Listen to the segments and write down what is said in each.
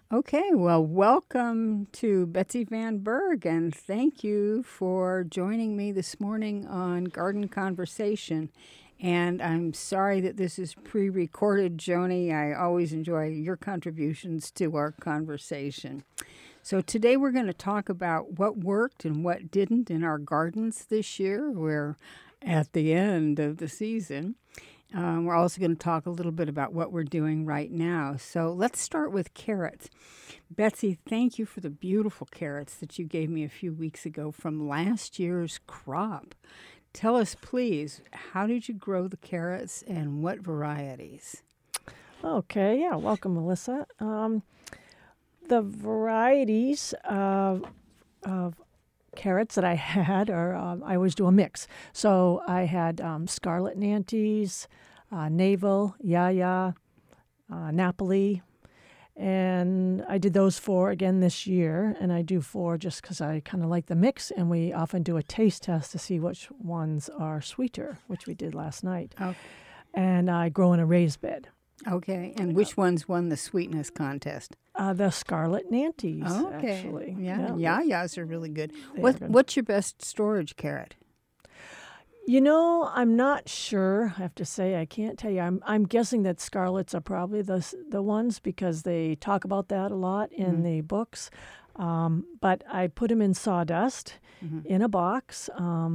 Okay, well, welcome to Betsy Van Berg, and thank you for joining me this morning on Garden Conversation. And I'm sorry that this is pre recorded, Joni. I always enjoy your contributions to our conversation. So, today we're going to talk about what worked and what didn't in our gardens this year. We're at the end of the season. We're also going to talk a little bit about what we're doing right now. So let's start with carrots. Betsy, thank you for the beautiful carrots that you gave me a few weeks ago from last year's crop. Tell us, please, how did you grow the carrots and what varieties? Okay, yeah, welcome, Melissa. The varieties of carrots that I had are I always do a mix. So I had Scarlet Nantes, Navel, Yaya, Napoli, and I did those four again this year. And I do four just because I kind of like the mix, and we often do a taste test to see which ones are sweeter, which we did last night. Oh, And I grow in a raised bed. okay. And which ones won the sweetness contest? The Scarlet Nantes, Oh, okay. actually. Yeah, yayas are really good. They are good. What's your best storage carrot? You know, I'm not sure. I have to say, I can't tell you. I'm guessing that scarlets are probably the ones because they talk about that a lot in the books. But I put them in sawdust in a box,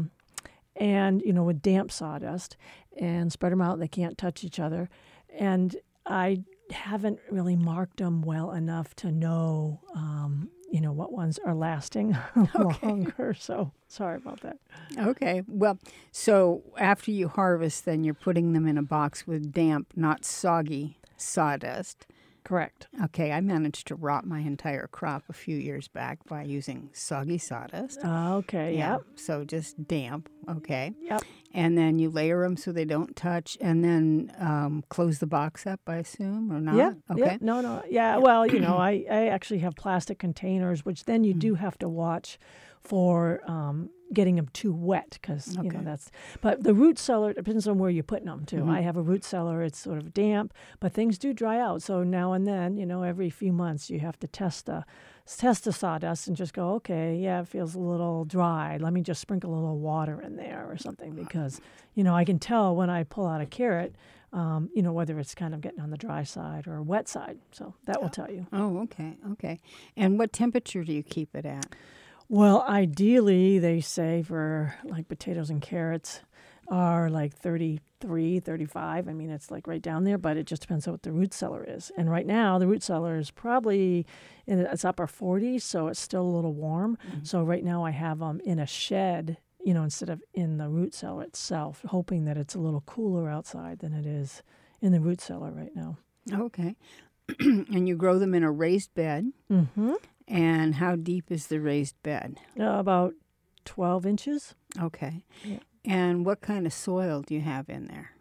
and with damp sawdust, and spread them out. They can't touch each other, and I haven't really marked them well enough to know, what ones are lasting longer. So sorry about that. Okay. Well, so after you harvest, then you're putting them in a box with damp, not soggy sawdust. Correct. Okay. I managed to rot my entire crop a few years back by using soggy sawdust. Okay. Yep. So just damp. Okay. Yep. And then you layer them so they don't touch, and then close the box up, I assume, or not? Yeah. Okay. Yeah. No. Yeah. Well, I actually have plastic containers, which then you do have to watch for getting them too wet because Okay. that's. But the root cellar depends on where you're putting them too. Mm-hmm. I have a root cellar; it's sort of damp, but things do dry out. So now and then, every few months, you have to test the sawdust and just go, okay, yeah, it feels a little dry. Let me just sprinkle a little water in there or something because I can tell when I pull out a carrot. Whether it's kind of getting on the dry side or wet side. So that will tell you. Oh, okay. Okay. And what temperature do you keep it at? Well, ideally, they say for like potatoes and carrots are like 33, 35. I mean, it's like right down there, but it just depends on what the root cellar is. And right now, the root cellar is probably in its upper 40s, so it's still a little warm. Mm-hmm. So right now, I have them in a shed, instead of in the root cellar itself, hoping that it's a little cooler outside than it is in the root cellar right now. Okay. And you grow them in a raised bed. Mm-hmm. And how deep is the raised bed? About 12 inches. Okay. Yeah. And what kind of soil do you have in there?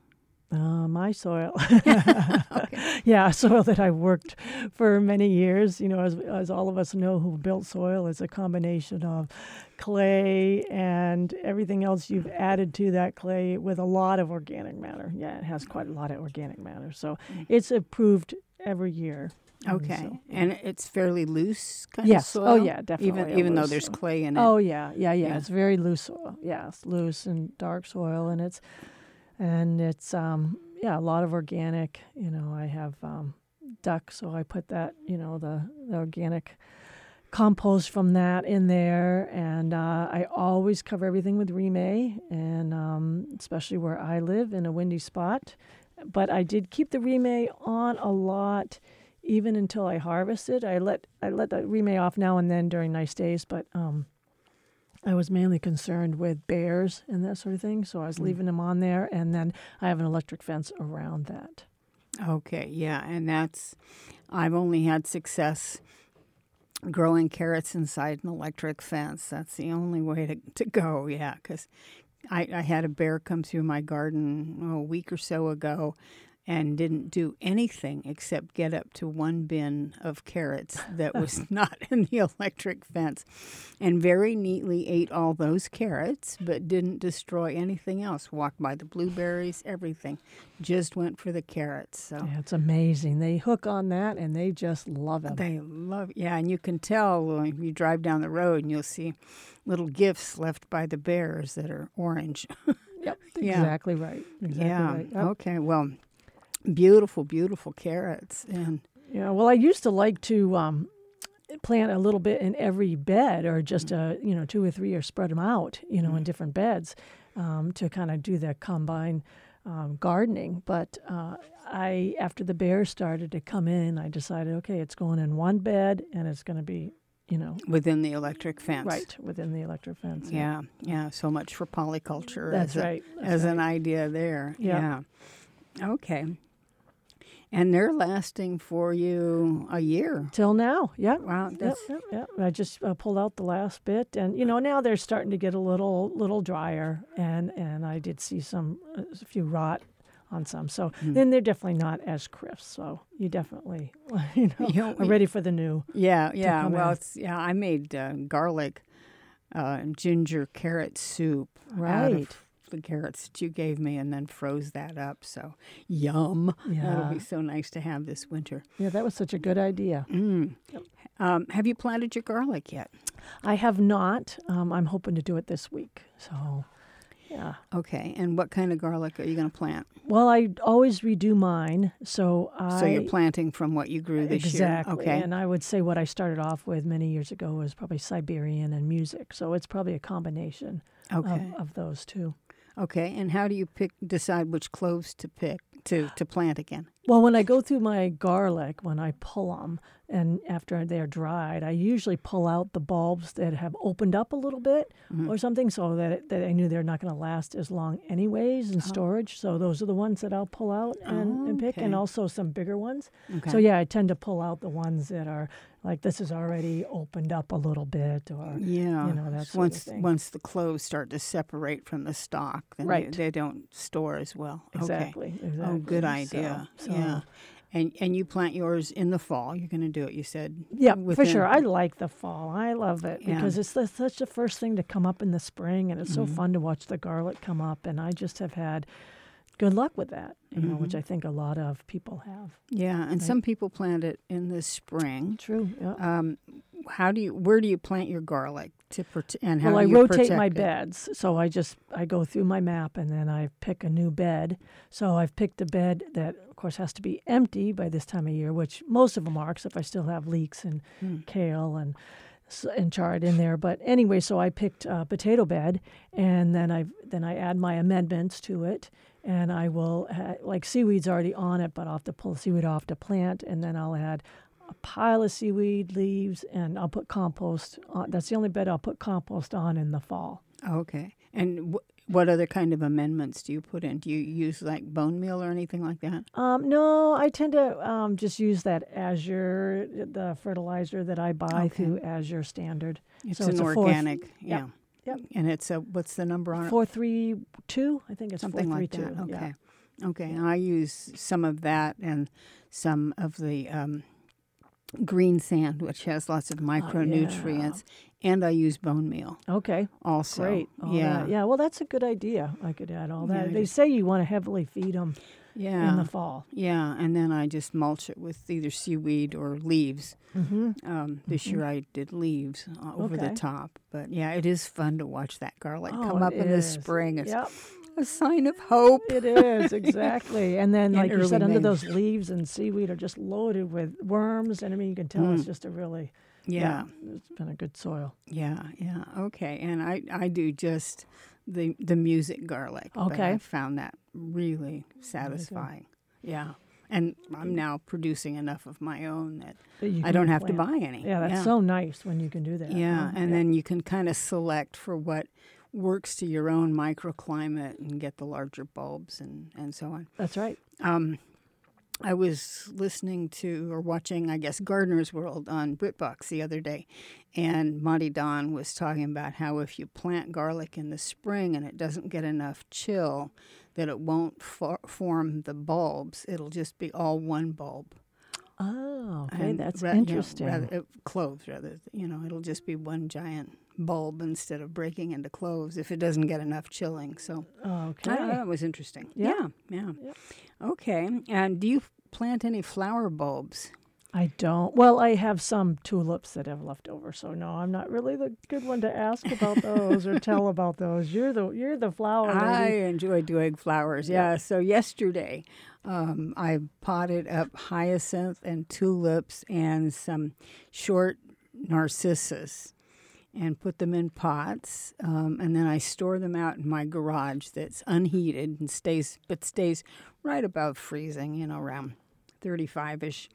My soil. Okay. Yeah, soil that I worked for many years. As all of us know who built soil, is a combination of clay and everything else you've added to that clay with a lot of organic matter. Yeah, it has quite a lot of organic matter. So it's improved every year. Okay. And it's fairly loose kind of soil? Oh, yeah, definitely. Even though there's clay in it? Oh, yeah. It's very loose soil. Yeah, it's loose and dark soil, and it's a lot of organic. I have duck, so I put that, the organic compost from that in there, and I always cover everything with Remay, and especially where I live in a windy spot. But I did keep the Remay on a lot. Even until I harvested, I let the Remay off now and then during nice days, but I was mainly concerned with bears and that sort of thing, so I was leaving them on there, and then I have an electric fence around that. Okay, yeah, and I've only had success growing carrots inside an electric fence. That's the only way to go, yeah, because I had a bear come through my garden a week or so ago, and didn't do anything except get up to one bin of carrots that was not in the electric fence, and very neatly ate all those carrots, but didn't destroy anything else. Walked by the blueberries, everything. Just went for the carrots. So Yeah, it's amazing. They hook on that and they just love it. they love, yeah, and you can tell when you drive down the road and you'll see little gifts left by the bears that are orange. Yep, Yeah. exactly right. Exactly Yeah. right. Yep. Okay. Well, beautiful, beautiful carrots. And Yeah, well, I used to like to plant a little bit in every bed, or just two or three, or spread them out, in different beds, to kind of do the combine gardening. But after the bears started to come in, I decided, okay, it's going in one bed, and it's going to be, within the electric fence. right within the electric fence. Yeah. Yeah. So much for polyculture. That's as right. as an idea there. Yeah. Yeah. Okay. And they're lasting for you a year. Till now, yeah. Wow. Yep, That's yep, yep. I just pulled out the last bit, and now they're starting to get a little drier, and I did see a few rot on some. So then they're definitely not as crisp. So you definitely are ready for the new. yeah. Yeah. come Well, in. I made garlic, ginger carrot soup out Right. of the carrots that you gave me, and then froze that up. So yum. That'll Yeah. be so nice to have this winter. Yeah, that was such a good idea. Have you planted your garlic yet? I have not. I'm hoping to do it this week. So, yeah. Okay. And what kind of garlic are you going to plant? Well, I always redo mine, so So you're planting from what you grew this exactly. year. Okay. And I would say what I started off with many years ago was probably Siberian and music. So it's probably a combination Okay. of those two. Okay. And how do you decide which cloves to pick to plant again? Well, when I go through my garlic, when I pull them, and after they're dried, I usually pull out the bulbs that have opened up a little bit or something, so that I knew they're not going to last as long anyways in storage. So those are the ones that I'll pull out and pick, and okay. also some bigger ones. Okay. So yeah, I tend to pull out the ones that are like, this is already opened up a little bit, or Yeah. that sort of once thing. once the cloves start to separate from the stalk, then Right. they don't store as well. Exactly. Okay. Exactly. Oh, good idea. So, Yeah. And you plant yours in the fall. You're going to do it, you said. Yeah, for within- sure. I like the fall. I love it Yeah. because it's such the first thing to come up in the spring, and it's so fun to watch the garlic come up. And I just have had good luck with that, which I think a lot of people have. Yeah, and some people plant it in the spring. True. Yeah. Where do you plant your garlic and how Well, I do you rotate my protect it? beds, so I go through my map and then I pick a new bed. So I've picked a bed that, of course, has to be empty by this time of year, which most of them are, except I still have leeks and kale and chard in there. But anyway, so I picked a potato bed, and then I add my amendments to it, and I will like seaweed's already on it, but I'll have to pull the seaweed off to plant, and then I'll add a pile of seaweed leaves, and I'll put compost on. That's the only bed I'll put compost on in the fall. Okay. And what other kind of amendments do you put in? Do you use like bone meal or anything like that? No, I tend to just use that Azure, the fertilizer that I buy through Azure Standard. It's So an a organic. Yeah. Yep. And it's what's the number on it? 432. I think it's Something like 432. that. Okay. Yeah. Okay. And I use some of that and some of the green sand, which has lots of micronutrients, and I use bone meal Okay. also. Great. All Yeah. that. Yeah. Well, that's a good idea. I could add all that. Yeah, They say you want to heavily feed them Yeah. in the fall. Yeah, and then I just mulch it with either seaweed or leaves. This year I did leaves over the Okay. top. But yeah, it is fun to watch that garlic Oh, come up it in the is. spring. It's Yep. a sign of hope. It is, exactly. And then, In like you said, early under May. those leaves and seaweed are just loaded with worms. And I mean, you can tell it's just a really, Yeah, it's been a good soil. yeah. Okay, and I do just the music garlic. but Okay. I found that really satisfying. Yeah. And I'm now producing enough of my own that That you I can don't have to plant. buy any. Yeah, that's so nice when you can do that. Yeah, huh? and then you can kind of select for what works to your own microclimate and get the larger bulbs and so on. That's right. I was listening to or watching, I guess, Gardener's World on BritBox the other day, and Monty Don was talking about how if you plant garlic in the spring and it doesn't get enough chill, that it won't form the bulbs. It'll just be all one bulb. Oh, okay, And that's ra- you know, interesting. cloves, rather. It'll just be one giant bulb instead of breaking into cloves if it doesn't get enough chilling. So Okay. that was interesting. Yeah. Yeah. Yep. Okay. And do you plant any flower bulbs? I don't. Well, I have some tulips that have left over, so no, I'm not really the good one to ask about those or tell about those. You're the flower I lady. enjoy doing flowers. Yeah. So yesterday, I potted up hyacinth and tulips and some short narcissus, and put them in pots, and then I store them out in my garage that's unheated and stays right above freezing, around 35-ish.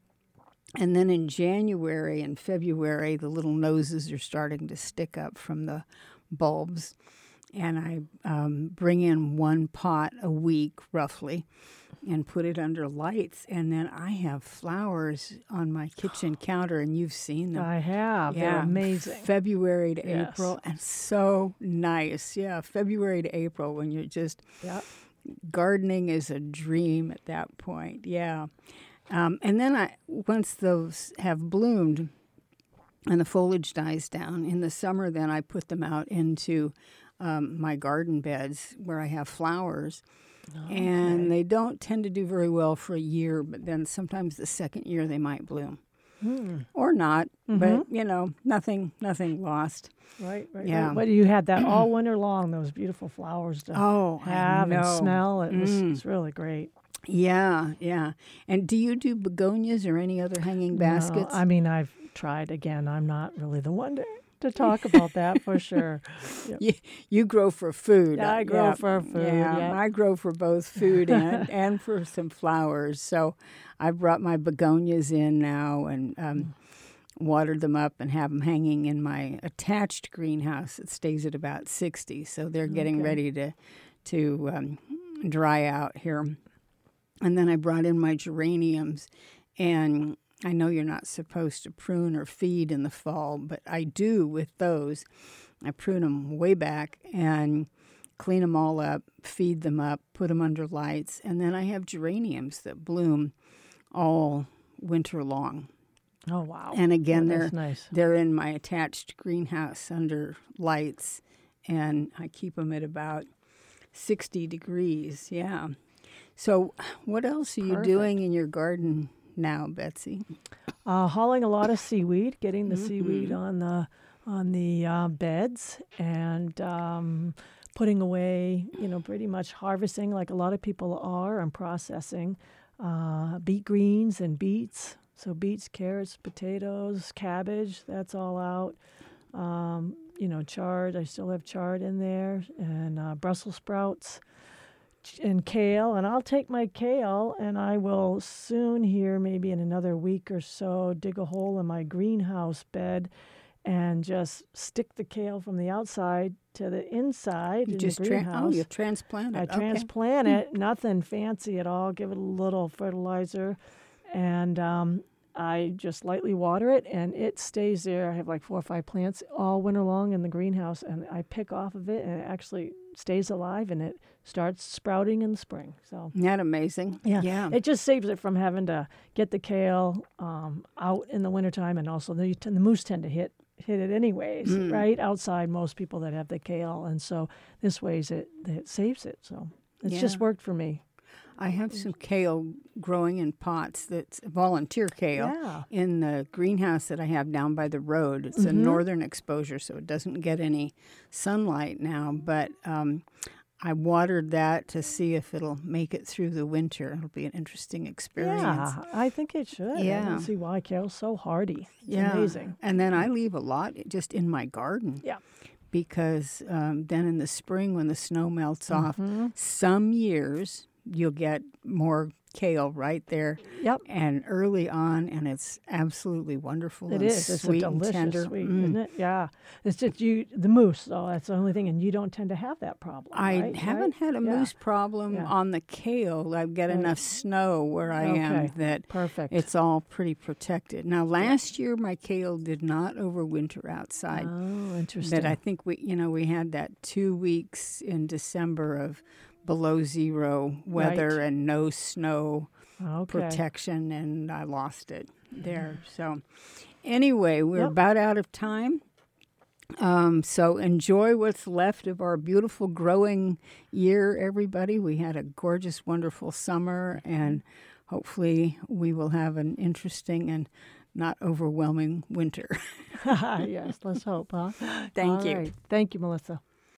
And then in January and February, the little noses are starting to stick up from the bulbs, and I bring in one pot a week, roughly, and put it under lights, and then I have flowers on my kitchen counter, and you've seen them. I have. They're amazing. February to Yes. April, and so nice. Yeah, February to April when you're just gardening is a dream at that point. Yeah. And then once those have bloomed and the foliage dies down, in the summer then I put them out into my garden beds where I have flowers. Okay. And they don't tend to do very well for a year, but then sometimes the second year they might bloom. Or not, but, nothing lost. Right. Yeah. But you had that all winter long, those beautiful flowers to have and smell. It's really great. Yeah. And do you do begonias or any other hanging baskets? No, I mean, I've tried. Again, I'm not really the one to talk about that for sure. Yep. You grow for food. Yeah, I grow for food. Yeah, I grow for both food and for some flowers. So I brought my begonias in now and watered them up and have them hanging in my attached greenhouse. It stays at about 60, so they're getting ready to dry out here. And then I brought in my geraniums, and I know you're not supposed to prune or feed in the fall, but I do with those. I prune them way back and clean them all up, feed them up, put them under lights, and then I have geraniums that bloom all winter long. Oh, wow. And again, nice. They're in my attached greenhouse under lights, and I keep them at about 60 degrees. Yeah. So what else are you doing in your garden now, Betsy? Hauling a lot of seaweed, getting the seaweed on the beds, and putting away, pretty much harvesting like a lot of people are, and processing beet greens and beets. So beets, carrots, potatoes, cabbage, that's all out. Chard, I still have chard in there, and Brussels sprouts. And kale, and I'll take my kale, and I will soon here, maybe in another week or so, dig a hole in my greenhouse bed and just stick the kale from the outside to the inside in the greenhouse. You transplant it. I transplant it, nothing fancy at all, give it a little fertilizer, and I just lightly water it, and it stays there. I have like 4 or 5 plants all winter long in the greenhouse, and I pick off of it, and it actually stays alive, and it starts sprouting in the spring. So isn't that amazing? Yeah. It just saves it from having to get the kale out in the wintertime, and also the moose tend to hit it anyways, right? Outside, most people that have the kale, and so this way it saves it. So it's just worked for me. I have some kale growing in pots that's volunteer kale in the greenhouse that I have down by the road. It's a northern exposure, so it doesn't get any sunlight now, but I watered that to see if it'll make it through the winter. It'll be an interesting experience. Yeah, I think it should. Yeah. I don't see why kale's so hardy. It's Yeah. amazing. And then I leave a lot just in my garden. Yeah. Because then in the spring when the snow melts off, some years, you'll get more kale right there. Yep. And early on, and it's absolutely wonderful. It and is. It's a sweet and delicious tender. sweet, isn't it? Yeah. It's just the moose, though. That's the only thing, and you don't tend to have that problem. I haven't had a moose problem Yeah. on the kale. I've got Right. enough snow where I am that Perfect. it's all pretty protected. Now, last year my kale did not overwinter outside. Oh, interesting. But I think we had that 2 weeks in December of below zero weather Right. and no snow Okay. protection, and I lost it there. So anyway, we're Yep. about out of time. So enjoy what's left of our beautiful growing year, everybody. We had a gorgeous, wonderful summer, and hopefully we will have an interesting and not overwhelming winter. Yes, let's hope, huh? Thank All you. right. Thank you, Melissa.